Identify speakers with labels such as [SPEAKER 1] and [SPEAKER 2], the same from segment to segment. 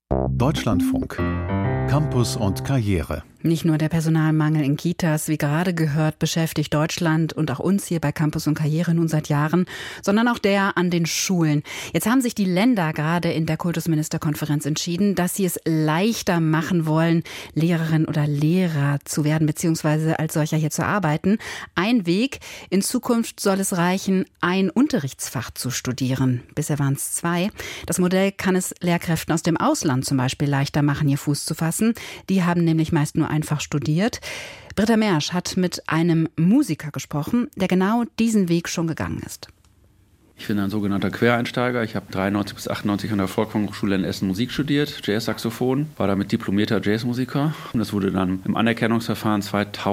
[SPEAKER 1] Deutschlandfunk. Campus und Karriere.
[SPEAKER 2] Nicht nur der Personalmangel in Kitas, wie gerade gehört, beschäftigt Deutschland und auch uns hier bei Campus und Karriere nun seit Jahren, sondern auch der an den Schulen. Jetzt haben sich die Länder gerade in der Kultusministerkonferenz entschieden, dass sie es leichter machen wollen, Lehrerin oder Lehrer zu werden, beziehungsweise als solcher hier zu arbeiten. Ein Weg: in Zukunft soll es reichen, ein Unterrichtsfach zu studieren. Bisher waren es 2. Das Modell kann es Lehrkräften aus dem Ausland zum Beispiel leichter machen, hier Fuß zu fassen. Die haben nämlich meist nur einfach studiert. Britta Mersch hat mit einem Musiker gesprochen, der genau diesen Weg schon gegangen ist.
[SPEAKER 3] Ich bin ein sogenannter Quereinsteiger. Ich habe 93 bis 98 an der Volkshochschule in Essen Musik studiert, Jazz-Saxophon, war damit diplomierter Jazzmusiker. Und das wurde dann im Anerkennungsverfahren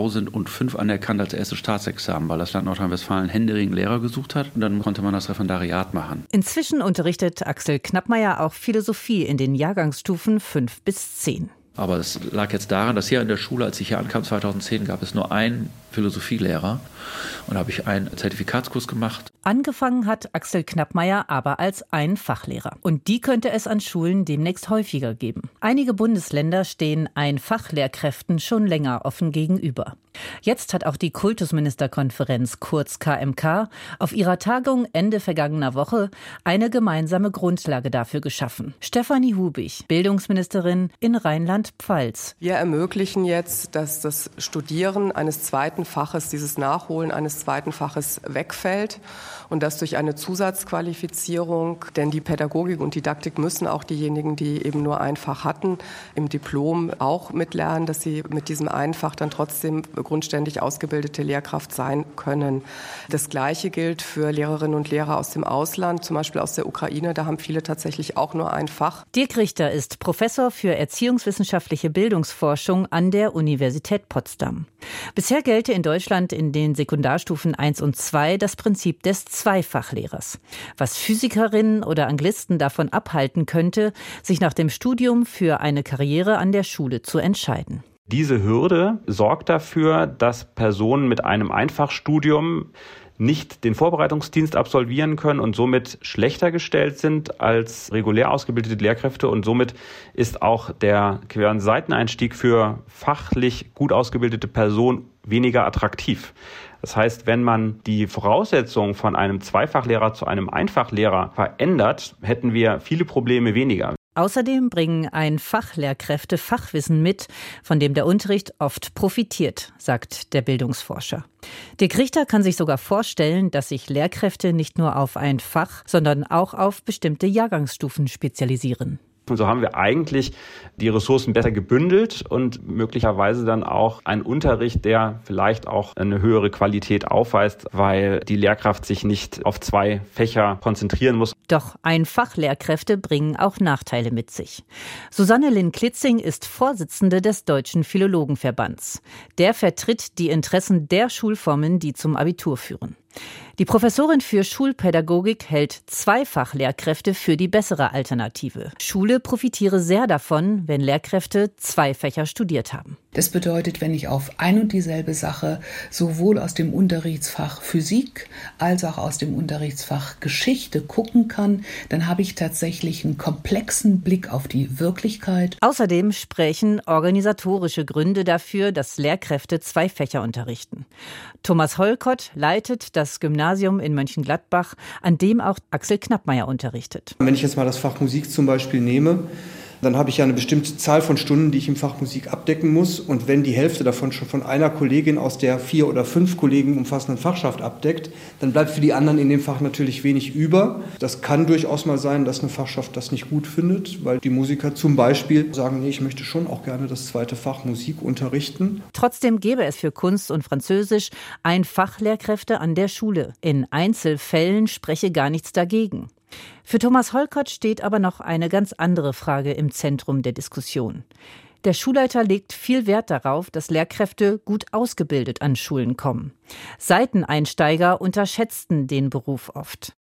[SPEAKER 3] 2005 anerkannt als erstes Staatsexamen, weil das Land Nordrhein-Westfalen händeringend Lehrer gesucht hat. Und dann konnte man das Referendariat machen.
[SPEAKER 4] Inzwischen unterrichtet Axel Knappmeier auch Philosophie in den Jahrgangsstufen 5 bis 10.
[SPEAKER 3] Aber es lag jetzt daran, dass hier an der Schule, als ich hier ankam, 2010, gab es nur einen Philosophielehrer. Und da habe ich einen Zertifikatskurs gemacht.
[SPEAKER 4] Angefangen hat Axel Knappmeier aber als ein Fachlehrer. Und die könnte es an Schulen demnächst häufiger geben. Einige Bundesländer stehen Ein-Fach-Lehrkräften schon länger offen gegenüber. Jetzt hat auch die Kultusministerkonferenz, kurz KMK, auf ihrer Tagung Ende vergangener Woche eine gemeinsame Grundlage dafür geschaffen. Stefanie Hubig, Bildungsministerin in Rheinland-Pfalz.
[SPEAKER 5] Wir ermöglichen jetzt, dass das Studieren eines zweiten Faches, dieses Nachholen eines zweiten Faches wegfällt und das durch eine Zusatzqualifizierung, denn die Pädagogik und Didaktik müssen auch diejenigen, die eben nur ein Fach hatten, im Diplom auch mitlernen, dass sie mit diesem einen Fach dann trotzdem grundständig ausgebildete Lehrkraft sein können. Das Gleiche gilt für Lehrerinnen und Lehrer aus dem Ausland, zum Beispiel aus der Ukraine. Da haben viele tatsächlich auch nur ein Fach.
[SPEAKER 4] Dirk Richter ist Professor für erziehungswissenschaftliche Bildungsforschung an der Universität Potsdam. Bisher gelte in Deutschland in den Sekundarstufen 1 und 2 das Prinzip des Zweifachlehrers. Was Physikerinnen oder Anglisten davon abhalten könnte, sich nach dem Studium für eine Karriere an der Schule zu entscheiden.
[SPEAKER 6] Diese Hürde sorgt dafür, dass Personen mit einem Einfachstudium nicht den Vorbereitungsdienst absolvieren können und somit schlechter gestellt sind als regulär ausgebildete Lehrkräfte. Und somit ist auch der Querseiteneinstieg für fachlich gut ausgebildete Personen weniger attraktiv. Das heißt, wenn man die Voraussetzungen von einem Zweifachlehrer zu einem Einfachlehrer verändert, hätten wir viele Probleme weniger.
[SPEAKER 4] Außerdem bringen Fachlehrkräfte Fachwissen mit, von dem der Unterricht oft profitiert, sagt der Bildungsforscher. Dirk Richter kann sich sogar vorstellen, dass sich Lehrkräfte nicht nur auf ein Fach, sondern auch auf bestimmte Jahrgangsstufen spezialisieren.
[SPEAKER 6] Und so haben wir eigentlich die Ressourcen besser gebündelt und möglicherweise dann auch einen Unterricht, der vielleicht auch eine höhere Qualität aufweist, weil die Lehrkraft sich nicht auf 2 Fächer konzentrieren muss.
[SPEAKER 4] Doch Fachlehrkräfte bringen auch Nachteile mit sich. Susanne Linn-Klitzing ist Vorsitzende des Deutschen Philologenverbands. Der vertritt die Interessen der Schulformen, die zum Abitur führen. Die Professorin für Schulpädagogik hält Zweifachlehrkräfte für die bessere Alternative. Schule profitiere sehr davon, wenn Lehrkräfte 2 Fächer studiert haben.
[SPEAKER 7] Das bedeutet, wenn ich auf ein und dieselbe Sache sowohl aus dem Unterrichtsfach Physik als auch aus dem Unterrichtsfach Geschichte gucken kann, dann habe ich tatsächlich einen komplexen Blick auf die Wirklichkeit.
[SPEAKER 4] Außerdem sprechen organisatorische Gründe dafür, dass Lehrkräfte 2 Fächer unterrichten. Thomas Holkott leitet das Gymnasium in Mönchengladbach, an dem auch Axel Knappmeier unterrichtet.
[SPEAKER 8] Wenn ich jetzt mal das Fach Musik zum Beispiel nehme, dann habe ich ja eine bestimmte Zahl von Stunden, die ich im Fach Musik abdecken muss. Und wenn die Hälfte davon schon von einer Kollegin aus der 4 oder 5 Kollegen umfassenden Fachschaft abdeckt, dann bleibt für die anderen in dem Fach natürlich wenig über. Das kann durchaus mal sein, dass eine Fachschaft das nicht gut findet, weil die Musiker zum Beispiel sagen, nee, ich möchte schon auch gerne das zweite Fach Musik unterrichten.
[SPEAKER 4] Trotzdem gäbe es für Kunst und Französisch Fachlehrkräfte an der Schule. In Einzelfällen spreche gar nichts dagegen. Für Thomas Holkott steht aber noch eine ganz andere Frage im Zentrum der Diskussion. Der Schulleiter legt viel Wert darauf, dass Lehrkräfte gut ausgebildet an Schulen kommen. Seiteneinsteiger unterschätzten den Beruf oft.